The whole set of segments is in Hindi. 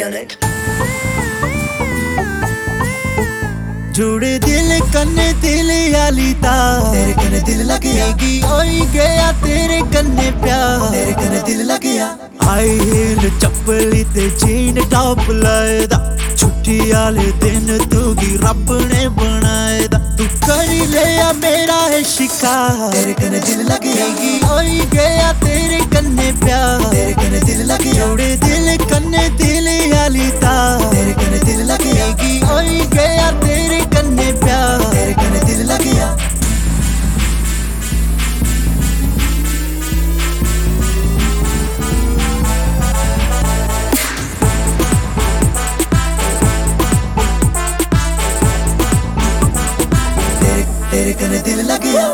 on it. जुड़े दिल कन्ने दिल आली तार, तेरे कन्ने दिल लग गई ओई गया तेरे कन्ने प्यार, तेरे कन्ने दिल लग गया। हाई हील चप्पली ते जीन टॉप लाए दा, छुट्टी आले दिन तू गी रब ने बनाए दा। तू कर लिया मेरा है शिकार, तेरे कन्ने दिल लग गई ओई गया तेरे कन्ने प्यार, तेरे कन्ने दिल लग गया। जुड़े दिल कन्ने दिल आली तार, तेरे कन्ने दिल लग गई ओई गया तेरे कन्ने प्यार, तेरे कन्ने दिल लग गया। तेरे कन्ने दिल लग गया।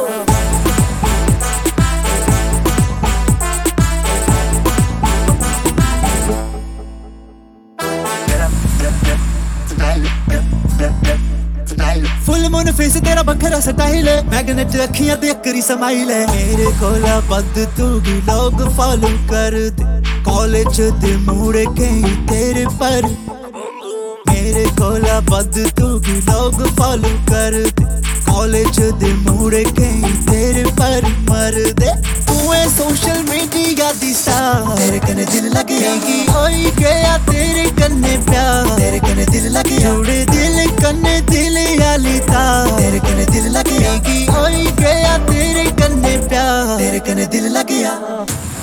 फुल मून फेस तेरा बखरा स्टाइल है, मैग्नेट अखियां ते अकरी समाइल है। मेरे कोला बद तू भी लोग फॉलो कर दे, कॉलेज दे मुड़े कहीं तेरे पर। मेरे कोला बद तू भी लोग फॉलो कर दे, कॉलेज दे मुड़े कहीं तेरे पर मर दे। तू है सोशल मीडिया दी स्टार, तेरे कन्ने दिल लग गई ओई गया तेरे कन्ने प्यार, तेरे कन्ने दिल लग गया। जुड़े दिल कन्ने दिल आली तार, तेरे कन्ने दिल लग गई ओई गया तेरे कन्ने प्यार, तेरे कन्ने दिल लग गया।